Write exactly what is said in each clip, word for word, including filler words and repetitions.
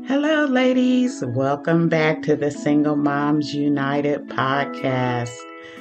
Hello, ladies. Welcome back to the Single Moms United podcast.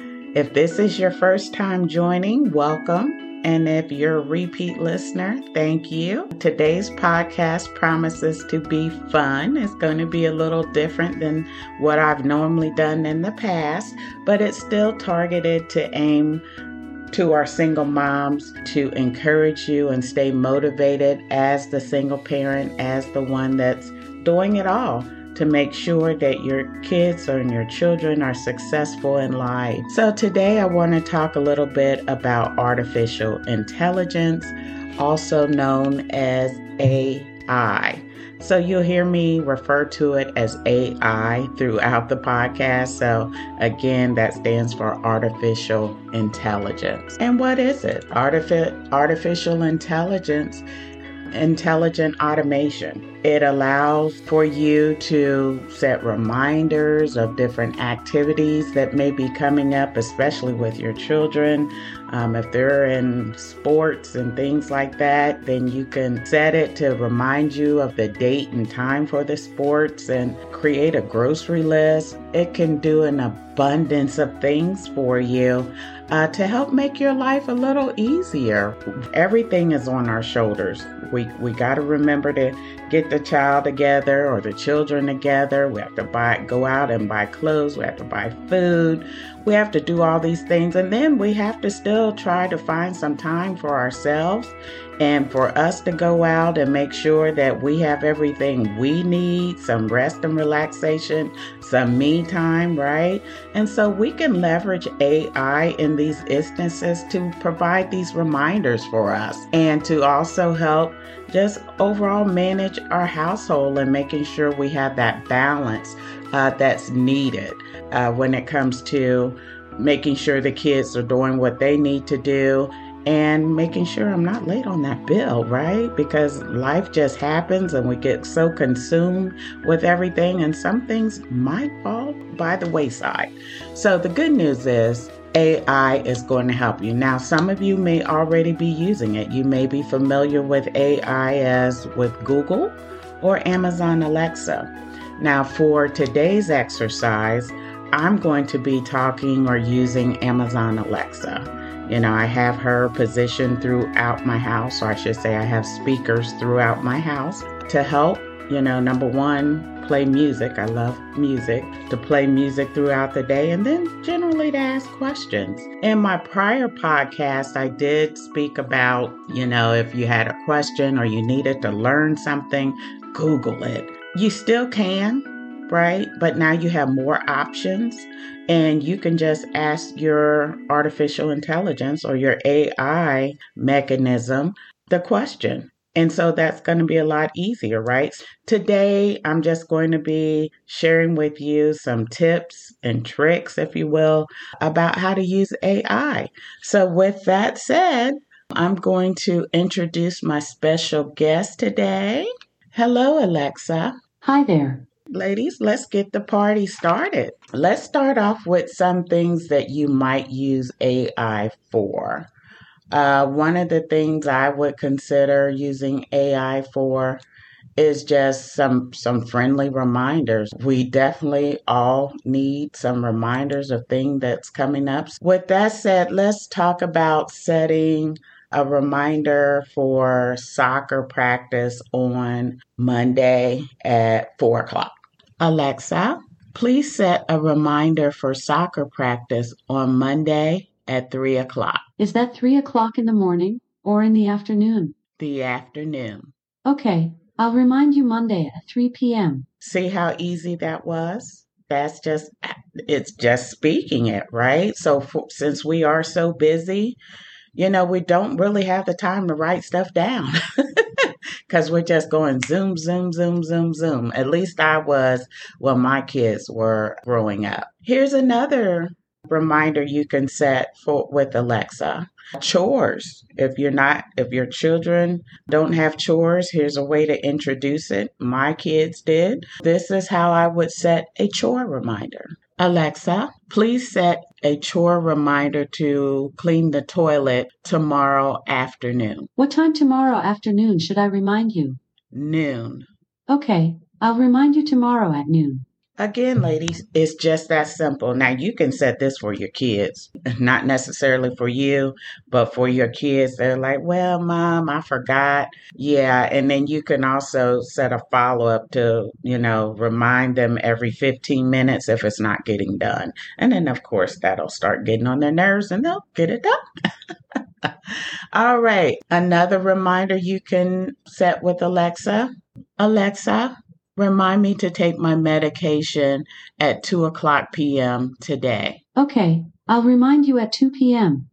If this is your first time joining, welcome. And if you're a repeat listener, thank you. Today's podcast promises to be fun. It's going to be a little different than what I've normally done in the past, but it's still targeted to aim to our single moms to encourage you and stay motivated as the single parent, as the one that's doing it all to make sure that your kids and your children are successful in life. So today I want to talk a little bit about artificial intelligence, also known as A I. So you'll hear me refer to it as A I throughout the podcast. So again, that stands for artificial intelligence. And what is it? Artific- artificial intelligence, intelligent automation. It allows for you to set reminders of different activities that may be coming up, especially with your children. Um, if they're in sports and things like that, then you can set it to remind you of the date and time for the sports and create a grocery list. It can do an abundance of things for you uh, to help make your life a little easier. Everything is on our shoulders. We we got to remember to get the child together or the children together. We have to buy, go out and buy clothes. We have to buy food. We have to do all these things. And then we have to still try to find some time for ourselves and for us to go out and make sure that we have everything we need, some rest and relaxation, some me time, right? And so we can leverage A I in these instances to provide these reminders for us and to also help just overall manage our household and making sure we have that balance uh, that's needed uh, when it comes to making sure the kids are doing what they need to do and making sure I'm not late on that bill, right? Because life just happens and we get so consumed with everything and some things might fall by the wayside. So the good news is A I is going to help you. Now, some of you may already be using it. You may be familiar with A I as with Google or Amazon Alexa. Now, for today's exercise, I'm going to be talking or using Amazon Alexa. You know, I have her positioned throughout my house, or I should say I have speakers throughout my house to help, you know, number one, play music. I love music, to play music throughout the day, and then generally to ask questions. In my prior podcast, I did speak about, you know, if you had a question or you needed to learn something, Google it. You still can, right? But now you have more options and you can just ask your artificial intelligence or your A I mechanism the question. And so that's going to be a lot easier, right? Today, I'm just going to be sharing with you some tips and tricks, if you will, about how to use A I. So with that said, I'm going to introduce my special guest today. Hello, Alexa. Hi there. Ladies, let's get the party started. Let's start off with some things that you might use A I for. Uh, one of the things I would consider using A I for is just some some friendly reminders. We definitely all need some reminders of things that's coming up. With that said, let's talk about setting a reminder for soccer practice on Monday at four o'clock. Alexa, please set a reminder for soccer practice on Monday at three o'clock. Is that three o'clock in the morning or in the afternoon? The afternoon. Okay, I'll remind you Monday at three p.m. See how easy that was? That's just, it's just speaking it, right? So for, since we are so busy, you know, we don't really have the time to write stuff down because we're just going zoom, zoom, zoom, zoom, zoom. At least I was when my kids were growing up. Here's another reminder you can set for with Alexa. Chores. If you're not, if your children don't have chores, here's a way to introduce it. My kids did. This is how I would set a chore reminder. Alexa, please set a chore reminder to clean the toilet tomorrow afternoon. What time tomorrow afternoon should I remind you? Noon. Okay, I'll remind you tomorrow at noon. Again, ladies, it's just that simple. Now, you can set this for your kids, not necessarily for you, but for your kids. They're like, well, mom, I forgot. Yeah. And then you can also set a follow up to, you know, remind them every fifteen minutes if it's not getting done. And then, of course, that'll start getting on their nerves and they'll get it done. All right. Another reminder you can set with Alexa. Alexa, remind me to take my medication at two o'clock p.m. today. Okay, I'll remind you at two p.m.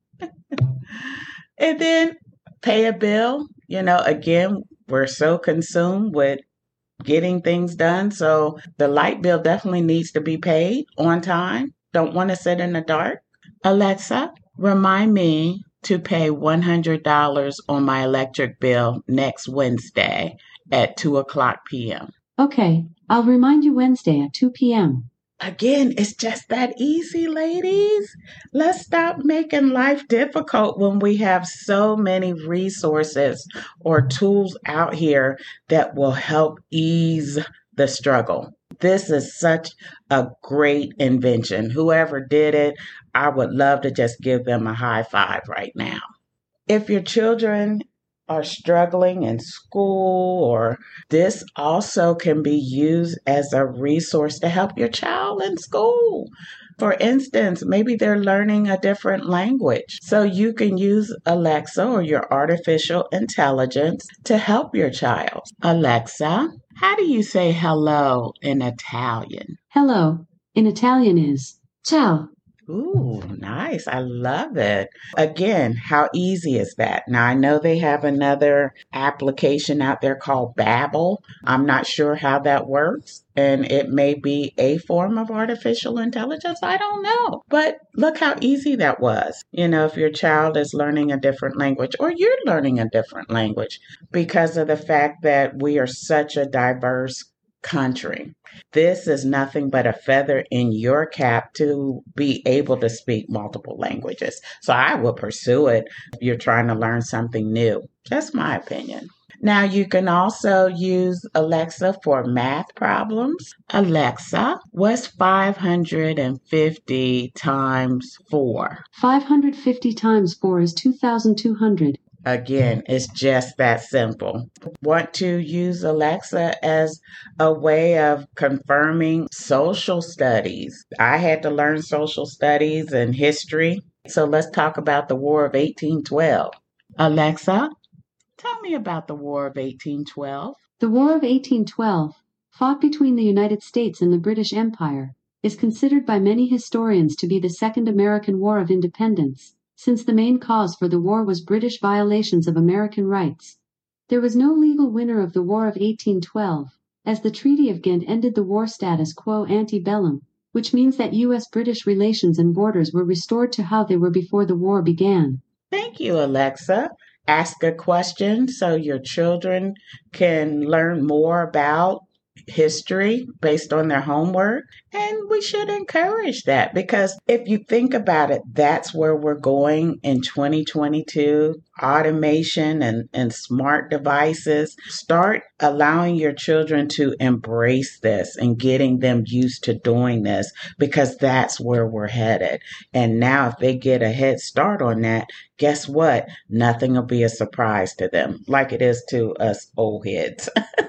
And then pay a bill. You know, again, we're so consumed with getting things done. So the light bill definitely needs to be paid on time. Don't want to sit in the dark. Alexa, remind me to pay one hundred dollars on my electric bill next Wednesday at two o'clock p.m. Okay, I'll remind you Wednesday at two p.m. Again, it's just that easy, ladies. Let's stop making life difficult when we have so many resources or tools out here that will help ease the struggle. This is such a great invention. Whoever did it, I would love to just give them a high five right now. If your children are struggling in school, or this also can be used as a resource to help your child in school. For instance, maybe they're learning a different language. So you can use Alexa or your artificial intelligence to help your child. Alexa, how do you say hello in Italian? Hello in Italian is ciao. Ooh, nice. I love it. Again, how easy is that? Now, I know they have another application out there called Babbel. I'm not sure how that works, and it may be a form of artificial intelligence. I don't know. But look how easy that was. You know, if your child is learning a different language or you're learning a different language because of the fact that we are such a diverse country. This is nothing but a feather in your cap to be able to speak multiple languages. So I will pursue it if you're trying to learn something new. Just my opinion. Now you can also use Alexa for math problems. Alexa, what's five hundred fifty times four? five hundred fifty times four is two thousand two hundred. Again, it's just that simple. Want to use Alexa as a way of confirming social studies. I had to learn social studies and history. So let's talk about the War of eighteen twelve. Alexa, tell me about the War of eighteen twelve. The War of eighteen twelve, fought between the United States and the British Empire, is considered by many historians to be the Second American War of Independence, since the main cause for the war was British violations of American rights. There was no legal winner of the War of eighteen twelve, as the Treaty of Ghent ended the war status quo ante bellum, which means that U S British relations and borders were restored to how they were before the war began. Thank you, Alexa. Ask a question so your children can learn more about history based on their homework. And we should encourage that because if you think about it, that's where we're going in twenty twenty-two. Automation and, and smart devices. Start allowing your children to embrace this and getting them used to doing this because that's where we're headed. And now if they get a head start on that, guess what? Nothing will be a surprise to them like it is to us old heads.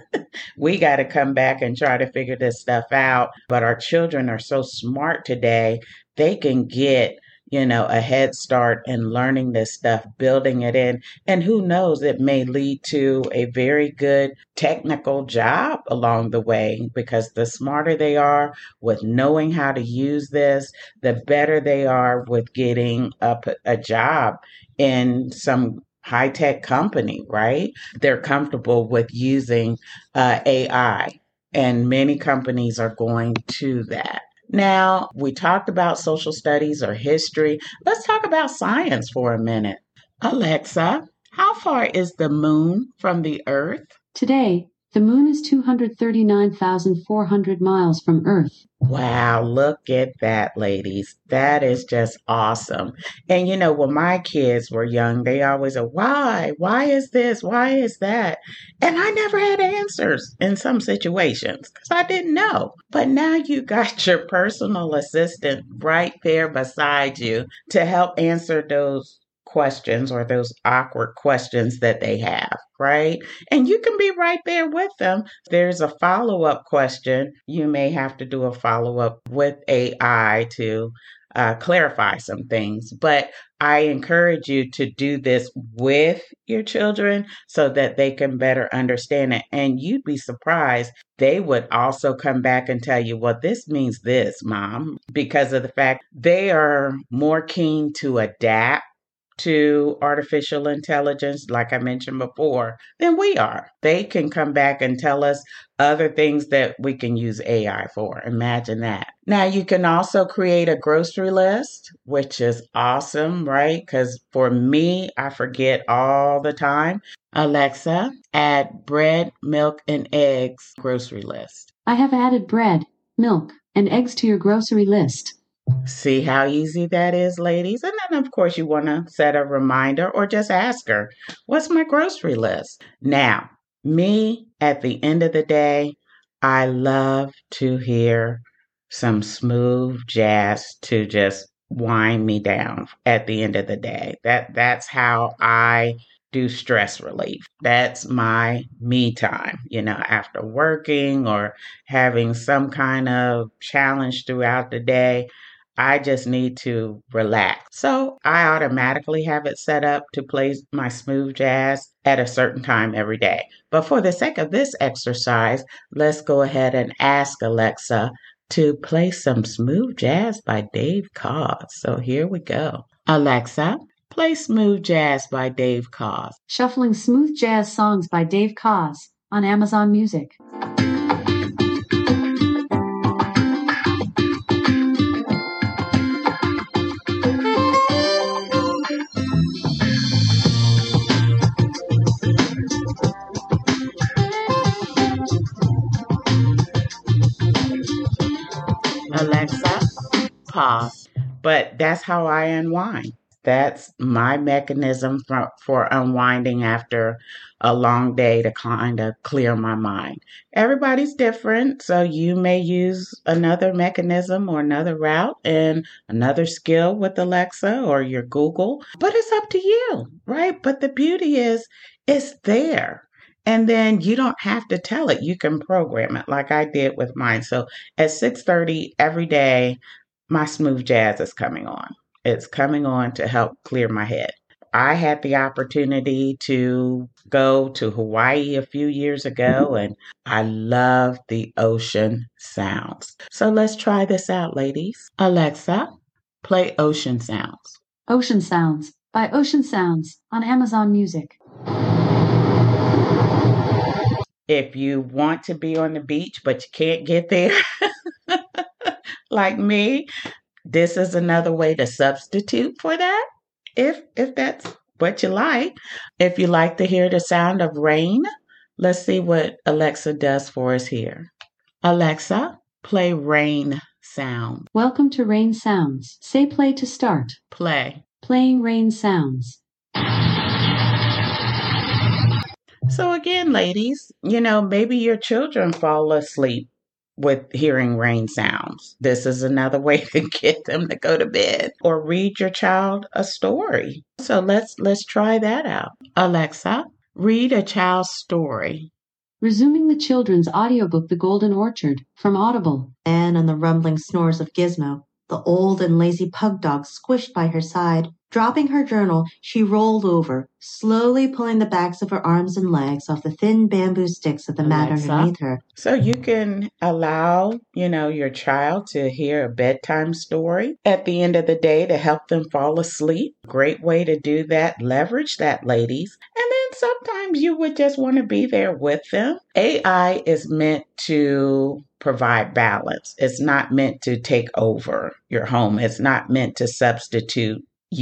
We got to come back and try to figure this stuff out. But our children are so smart today, they can get, you know, a head start in learning this stuff, building it in. And who knows, it may lead to a very good technical job along the way because the smarter they are with knowing how to use this, the better they are with getting a, a job in some high-tech company, right? They're comfortable with using uh, A I, and many companies are going to that. Now, we talked about social studies or history. Let's talk about science for a minute. Alexa, how far is the moon from the Earth? Today, The moon is two hundred thirty-nine thousand four hundred miles from Earth. Wow, look at that, ladies. That is just awesome. And you know, when my kids were young, they always said, why? Why is this? Why is that? And I never had answers in some situations because I didn't know. But now you got your personal assistant right there beside you to help answer those questions or those awkward questions that they have, right? And you can be right there with them. There's a follow-up question. You may have to do a follow-up with A I to uh, clarify some things, but I encourage you to do this with your children so that they can better understand it. And you'd be surprised. They would also come back and tell you, well, this means this, Mom, because of the fact they are more keen to adapt to artificial intelligence, like I mentioned before, than we are. They can come back and tell us other things that we can use A I for. Imagine that. Now, you can also create a grocery list, which is awesome, right? Because for me, I forget all the time. Alexa, add bread, milk, and eggs grocery list. I have added bread, milk, and eggs to your grocery list. See how easy that is, ladies? And then, of course, you want to set a reminder or just ask her, what's my grocery list? Now, me, at the end of the day, I love to hear some smooth jazz to just wind me down at the end of the day. That That's how I do stress relief. That's my me time, you know, after working or having some kind of challenge throughout the day. I just need to relax. So I automatically have it set up to play my smooth jazz at a certain time every day. But for the sake of this exercise, let's go ahead and ask Alexa to play some smooth jazz by Dave Koz. So here we go. Alexa, play smooth jazz by Dave Koz. Shuffling smooth jazz songs by Dave Koz on Amazon Music. Alexa, pause. But that's how I unwind. That's my mechanism for, for unwinding after a long day to kind of clear my mind. Everybody's different, so you may use another mechanism or another route and another skill with Alexa or your Google, but it's up to you, right? But the beauty is it's there. And then you don't have to tell it. You can program it like I did with mine. So at six thirty every day, my smooth jazz is coming on. It's coming on to help clear my head. I had the opportunity to go to Hawaii a few years ago, and I love the ocean sounds. So let's try this out, ladies. Alexa, play ocean sounds. Ocean Sounds by Ocean Sounds on Amazon Music. If you want to be on the beach, but you can't get there, like me, this is another way to substitute for that, if if that's what you like. If you like to hear the sound of rain, let's see what Alexa does for us here. Alexa, play rain sound. Welcome to Rain Sounds. Say play to start. Play. Playing rain sounds. So again, ladies, you know, maybe your children fall asleep with hearing rain sounds. This is another way to get them to go to bed, or read your child a story. So let's let's try that out. Alexa, read a child's story. Resuming the children's audiobook The Golden Orchard from Audible. Anne and the rumbling snores of Gizmo, the old and lazy pug dog squished by her side. Dropping her journal, she rolled over, slowly pulling the backs of her arms and legs off the thin bamboo sticks of the mat Alexa. underneath her. So you can allow, you know, your child to hear a bedtime story at the end of the day to help them fall asleep. Great way to do that. Leverage that, ladies. And then sometimes you would just want to be there with them. A I is meant to provide balance. It's not meant to take over your home. It's not meant to substitute you.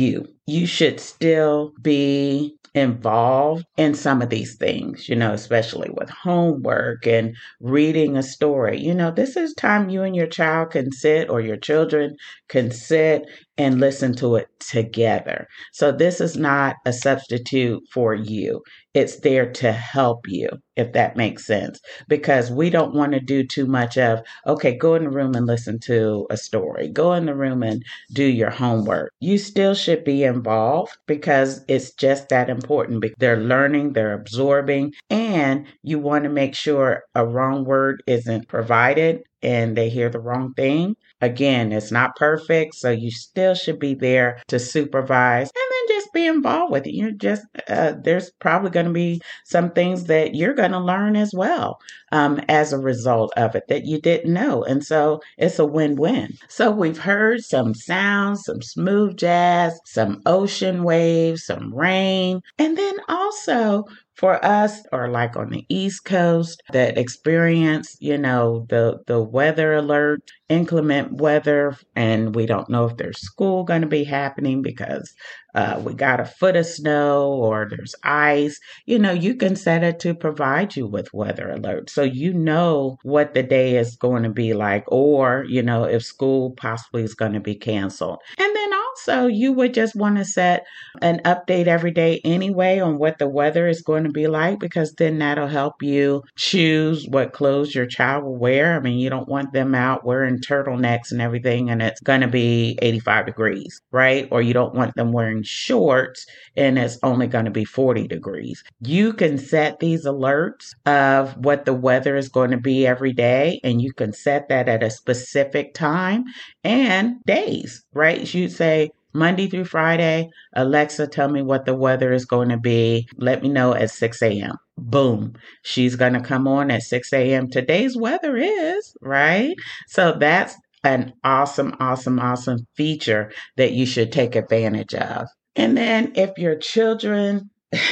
you should still be involved in some of these things, you know, especially with homework and reading a story. You know, this is time you and your child can sit, or your children can sit and listen to it together. So this is not a substitute for you. It's there to help you, if that makes sense, because we don't want to do too much of, okay, go in the room and listen to a story, go in the room and do your homework. You still should be involved because it's just that important. Because they're learning, they're absorbing, and you want to make sure a wrong word isn't provided and they hear the wrong thing. Again, it's not perfect, so you still should be there to supervise and then just be involved with it. You're just, uh, there's probably going to be some things that you're going to learn as well um, as a result of it that you didn't know. And so it's a win-win. So we've heard some sounds, some smooth jazz, some ocean waves, some rain, and then also for us, or like on the East Coast that experience, you know, the, the weather alert, inclement weather, and we don't know if there's school going to be happening because uh, we got a foot of snow or there's ice, you know, you can set it to provide you with weather alerts. So you know what the day is going to be like, or, you know, if school possibly is going to be canceled. And then also you would just want to set an update every day anyway on what the weather is going to be like, because then that'll help you choose what clothes your child will wear. I mean, you don't want them out wearing turtlenecks and everything and it's going to be eighty-five degrees, right? Or you don't want them wearing shorts and it's only going to be forty degrees. You can set these alerts of what the weather is going to be every day, and you can set that at a specific time and days, right? You say Monday through Friday, Alexa, tell me what the weather is going to be. Let me know at six a.m. Boom. She's going to come on at six a.m. Today's weather is, right? So that's an awesome, awesome, awesome feature that you should take advantage of. And then if your children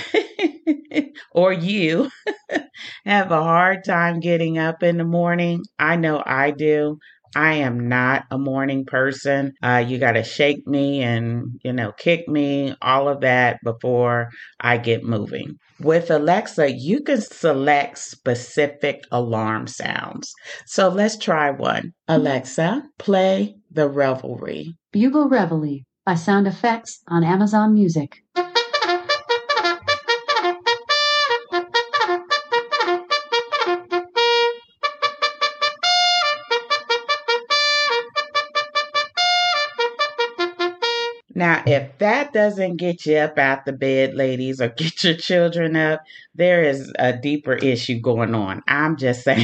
or you have a hard time getting up in the morning, I know I do. I am not a morning person. Uh, you got to shake me and, you know, kick me, all of that before I get moving. With Alexa, you can select specific alarm sounds. So let's try one. Alexa, play The Revelry. Bugle Reveille by Sound Effects on Amazon Music. Now, if that doesn't get you up out the bed, ladies, or get your children up, there is a deeper issue going on. I'm just saying.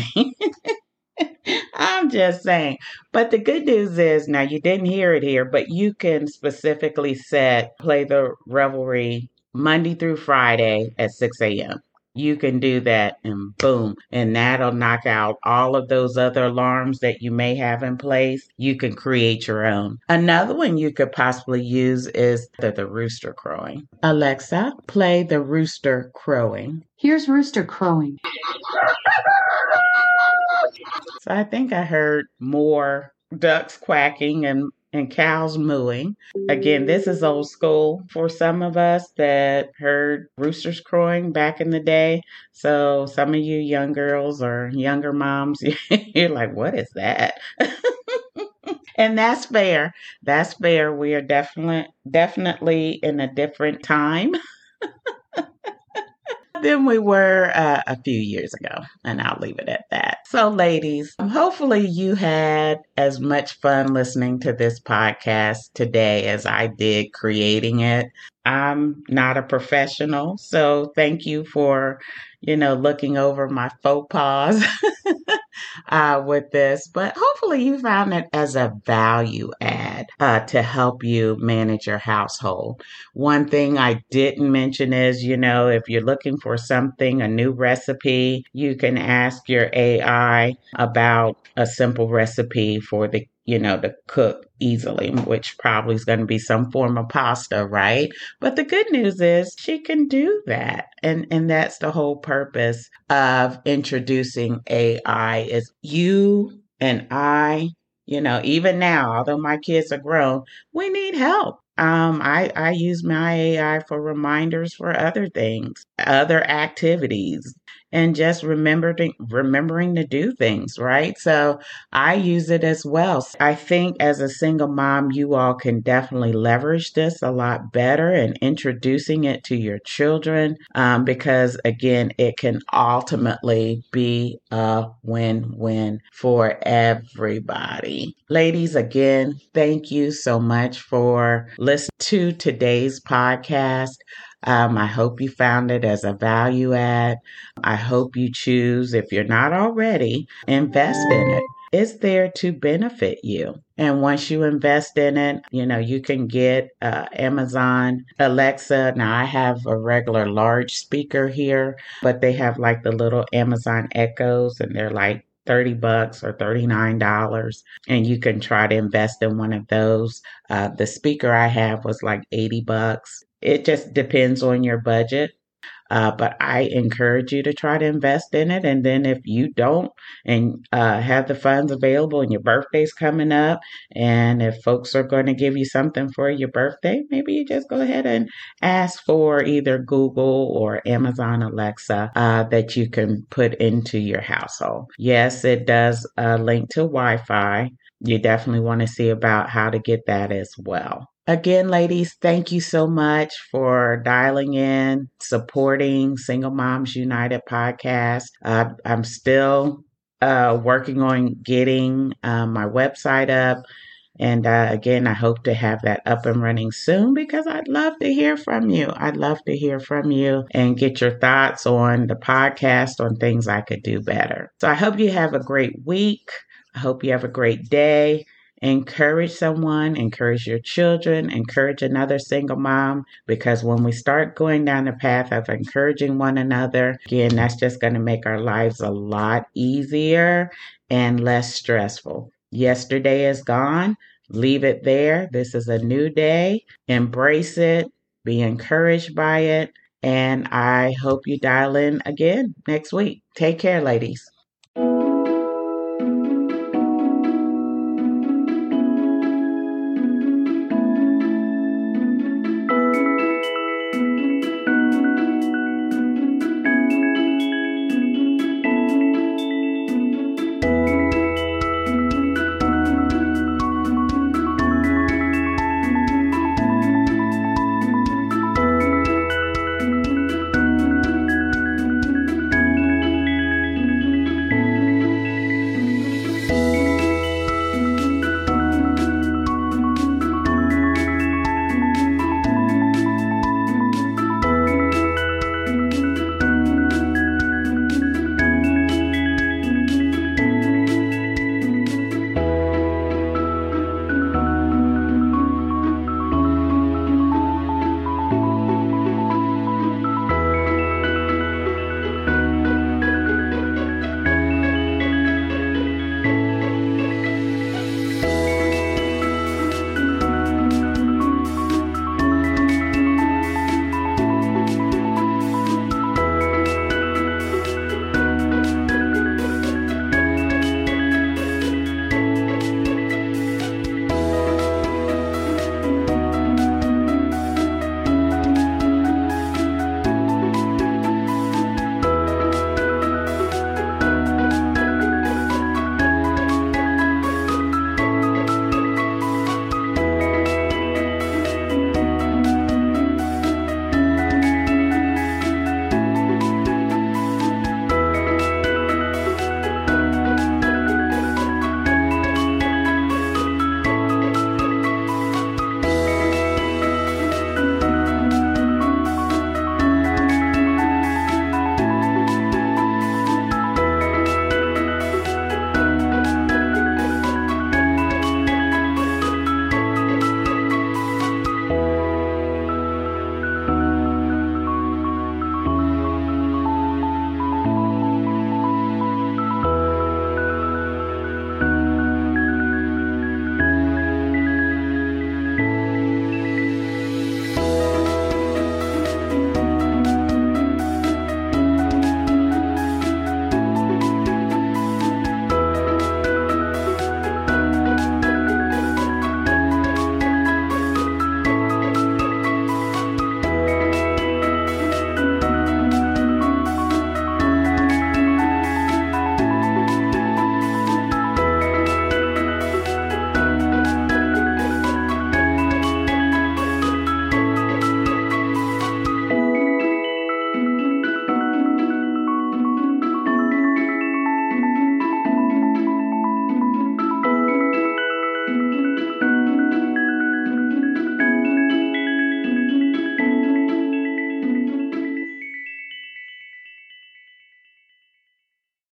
I'm just saying. But the good news is, now you didn't hear it here, but you can specifically set, play The Revelry Monday through Friday at six a.m. You can do that and boom, and that'll knock out all of those other alarms that you may have in place. You can create your own. Another one you could possibly use is the, the rooster crowing. Alexa, play the rooster crowing. Here's rooster crowing. So I think I heard more ducks quacking and and cows mooing. Again, this is old school for some of us that heard roosters crowing back in the day. So some of you young girls or younger moms, you're like, what is that? And that's fair. That's fair. We are definitely, definitely in a different time than we were uh, a few years ago. And I'll leave it at that. So ladies, hopefully you had as much fun listening to this podcast today as I did creating it. I'm not a professional, so thank you for, you know, looking over my faux pas uh, with this. But hopefully you found it as a value add uh, to help you manage your household. One thing I didn't mention is, you know, if you're looking for something, a new recipe, you can ask your A I about a simple recipe for the you know, to cook easily, which probably is going to be some form of pasta, right? But the good news is she can do that. And, and that's the whole purpose of introducing A I is you and I, you know, even now, although my kids are grown, we need help. Um, I, I use my A I for reminders for other things, other activities, and just remember to, remembering to do things, right? So I use it as well. I think as a single mom, you all can definitely leverage this a lot better and introducing it to your children um, because, again, it can ultimately be a win-win for everybody. Ladies, again, thank you so much for listening to today's podcast. Um, I hope you found it as a value add. I hope you choose, if you're not already, invest in it. It's there to benefit you. And once you invest in it, you know, you can get uh, Amazon Alexa. Now, I have a regular large speaker here, but they have like the little Amazon Echoes, and they're like thirty bucks or thirty-nine dollars. And you can try to invest in one of those. Uh, the speaker I have was like eighty bucks. It just depends on your budget. Uh, but I encourage you to try to invest in it. And then if you don't and uh, have the funds available and your birthday's coming up, and if folks are going to give you something for your birthday, maybe you just go ahead and ask for either Google or Amazon Alexa uh, that you can put into your household. Yes, it does uh, link to Wi-Fi. You definitely want to see about how to get that as well. Again, ladies, thank you so much for dialing in, supporting Single Moms United podcast. Uh, I'm still uh, working on getting uh, my website up. And uh, again, I hope to have that up and running soon because I'd love to hear from you. I'd love to hear from you and get your thoughts on the podcast, on things I could do better. So I hope you have a great week. I hope you have a great day. Encourage someone, encourage your children, encourage another single mom, because when we start going down the path of encouraging one another, again, that's just going to make our lives a lot easier and less stressful. Yesterday is gone. Leave it there. This is a new day. Embrace it. Be encouraged by it. And I hope you dial in again next week. Take care, ladies.